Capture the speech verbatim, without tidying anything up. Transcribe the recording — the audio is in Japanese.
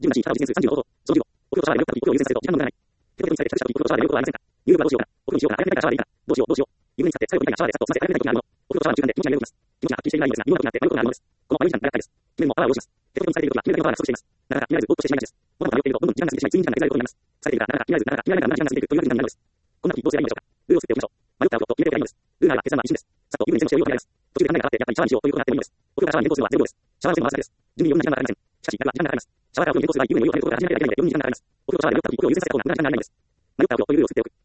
じゅうななし、片実数さんじゅうの方法。そのじゅうご、お風呂とシャワーでよくたび、お風呂を優先させると時間の無駄がない。手元にされて、着したとき、お風呂とシャワーでよくありませんか？入浴はどうしようかな。お風呂にしようかな。早めたいからシャワーでいいかな。どうしよう、どうしよう。湯船に使って、最後みたいなシャワーでさっと済ませ、早めたいときがあるもの。お風呂とシャワーの中間で気持ちが揺れ動きます。気持ちがはっきりしていないのですが、湯の中になって迷うことがあるものです。この迷い時間が長いです。気分もパワーを要します。手元にされているときは、気分だけのパワーが不足しています。なかなか気にならず、ぼーっとしてしまいがちです。物事が迷っていると、どんどん時間が過ぎてしまい、ついに時間がなくなることになります。されているから、なかなか気にならず、なかなか気にならないから無駄な時間が過ぎていくというわけになるのです。こんな時どうすればいいのでしょうか。ルールを作っておきましょう。迷ったお風呂と決めておけばいいのです。ルールは決断は一瞬です。さっと湯船に全部してお湯をかけられます。途中で考えがあって、やっぱりシャワーにしようということがあってもいいのです。お風呂からシャワーに転倒するのはゼロ秒です。シャワーをするのはわずかです。準備によんじゅうなな時間がかかりません。しかし、やれば時間がかかります。シャワーからお風呂に転倒する場合、湯船にお湯をかけることが始められないのでよんじゅうにじかんがかかります。お風呂とシャワーで迷った時、お風呂を優先させた方が無駄な時間にならないのです。迷ったお風呂というルールを作っておく。